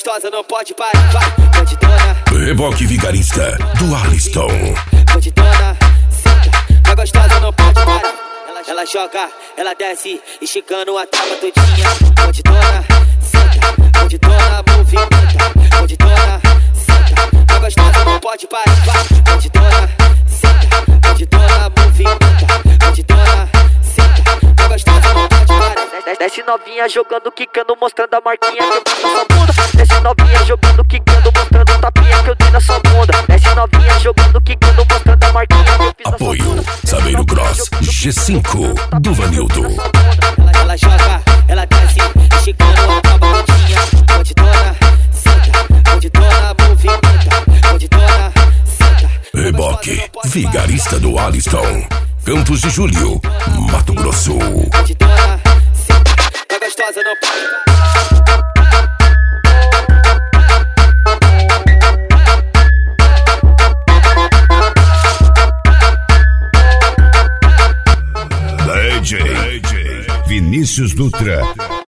gostosa não pode parar, vai, bandidona. Reboque Vigarista do Aliston. Bandidona, senta, vai gostosa não pode parar. Ela joga, ela desce, esticando a tava todinha. Bandidona, senta, bandidona, movimenta. Bandidona, senta, vai gostosa não pode parar, vai, bandidona, senta, bandidona, movimenta. Bandidona, senta, vai gostosa não pode parar. Desce novinha jogando, quicando, mostrando a marquinha que eu dei na sua bunda. Desce novinha jogando, quicando, mostrando o tapinha que eu dei na sua bunda. Desce novinha jogando, quicando, mostrando a marquinha que eu fiz na sua Apoio bunda. Saveiro Gross G5 do Vanildo. Ela joga, ela desce, esticando a tava todinha. Bandidona, senta, bandidona, movimenta. Bandidona, senta. Reboque Vigarista do Aliston. Campos de Julho, Mato Grosso. Bandidona, senta, vai gostosa não pode. DJ Vinícius Dutra.